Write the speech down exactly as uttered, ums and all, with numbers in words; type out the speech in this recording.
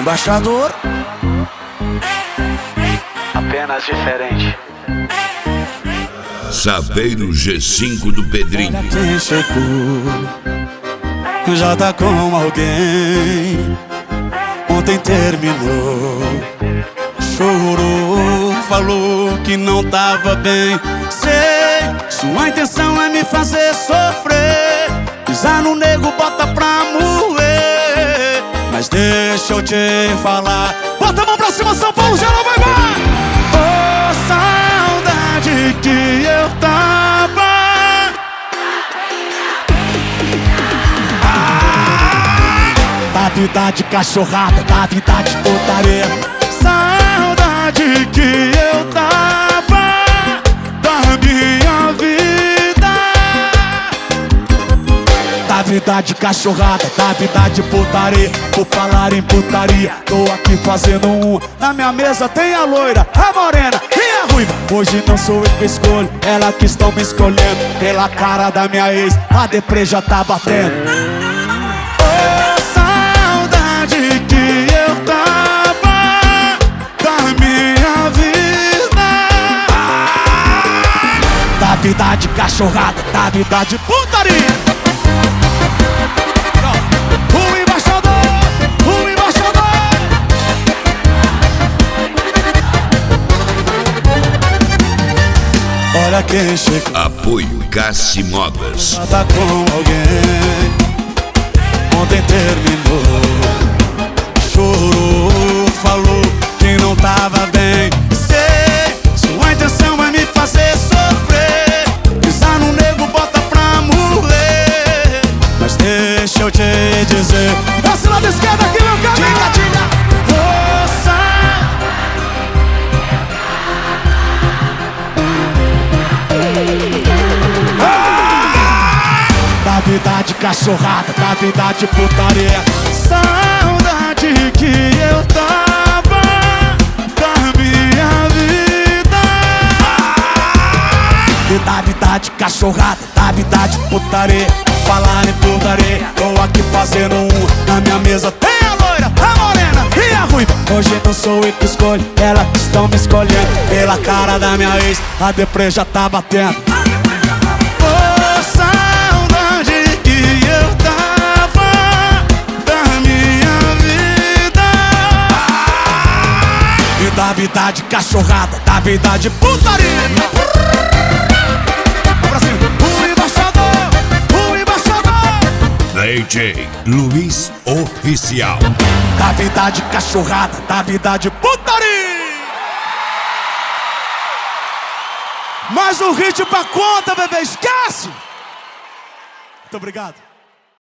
embaixador. Apenas diferente. Saveiro G cinco do Pedrinho. Olha quem chegou, já tá com alguém. Ontem terminou, chorou, falou que não tava bem. Sei, sua intenção é me fazer sofrer, pisar no nego, bota pra moer. Mas deixa eu te falar, bota a mão pra cima, São Paulo, geral, vai, vai! Oh, saudade que eu tava. Da vida de cachorrada, da vida de putaria. Saudade que eu tava da minha vida. Da vida de cachorrada, da vida de putaria. Por falar em putaria, tô aqui fazendo um. Na minha mesa tem a loira, a morena e a ruiva. Hoje não sou eu que escolho, ela que estão me escolhendo. Pela cara da minha ex, a deprê já tá batendo. Que eu tava da minha vida. Da vida de cachorrada, da vida de putaria. O embaixador, o embaixador. Olha quem chegou. Apoio Cassi Modas. Já tá com alguém. Ontem terminou, chorou, falou que não tava bem. Sei, sua intenção é me fazer sofrer, pisar no nego, bota pra morrer. Mas deixa eu te dizer, esse lado esquerdo aqui, meu cara. Diga, diga. Força. Da vida de cachorrada, da vida de putaria. Saudade que eu tava da minha vida. E da vida de cachorrada, da vida de putaria. Falar em putaria, tô aqui fazendo um. Na minha mesa tem a loira, a morena e a ruiva. Hoje não sou eu que escolho, elas que estão me escolhendo. Pela cara da minha ex, a deprê já tá batendo. Da vida de cachorrada, da vida de putaria. Pra cima, o embaixador, o embaixador. D J Luiz Oficial. Da vida de cachorrada, da vida de putaria. Mais um hit pra conta, bebê, esquece. Muito obrigado.